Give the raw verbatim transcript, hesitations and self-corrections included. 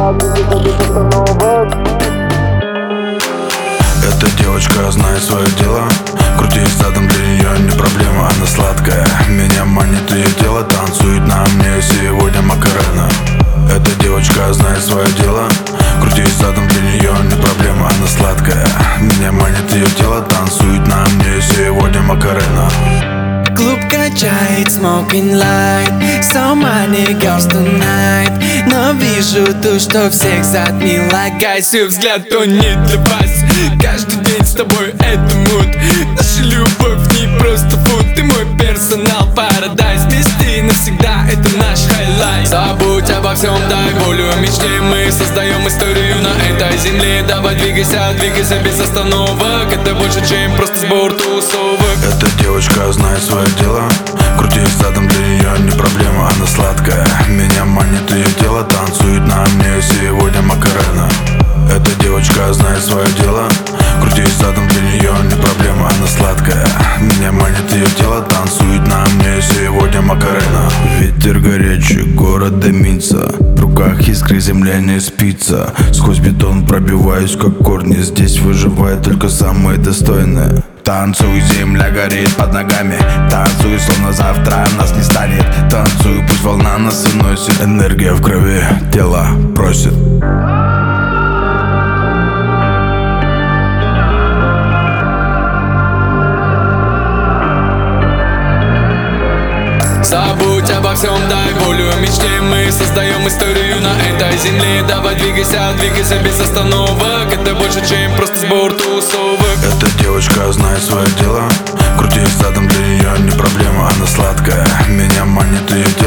Эта девочка знает свое дело. Крутить задом для нее не проблема. Она сладкая, меня манит ее тело. Танцует на мне сегодня Макарена. Эта девочка знает свое дело. Крутить задом для нее не проблема. Она сладкая, меня манит ее тело. Танцует на мне сегодня Макарена. Клуб качает smoking light, so many girls tonight. Но вижу ту, что всех затмила. Гайсю взгляд, то не для вас. Каждый день с тобой это мут. Наша любовь не просто фуд. Ты мой персонал, парадайз. Вместе навсегда, это наш хайлайт. Забудь обо всем, дай волю мечте. Мы создаем историю на этой земле. Давай двигайся, двигайся без остановок. Это больше, чем просто сбор тусовок. Эта девочка знает свое дело. Крутить задом для нее не проблема. Она сладкая, меня манит ее тело. Танцует на мне сегодня Макарена. Эта девочка знает свое дело. Крутить задом для нее не проблема. Она сладкая, меня манит ее тело. Танцует на мне сегодня Макарена. Ветер горячий, город дымится. В руках искры, земля не спится. Сквозь бетон пробиваюсь, как корни. Здесь выживает только самое достойное. Танцуй, земля горит под ногами. Танцуй, словно завтра нас не станет. Танцуй, пусть волна нас выносит. Энергия в крови, тело просит. Забудь обо всем, дай волю мечте. Мы создаем историю на этой земле. Давай двигайся, двигайся без остановок. Это больше, чем просто сбор тусовок. Эта девочка знает свое дело. Крутить задом для нее не проблема. Она сладкая, меня манит ее тело.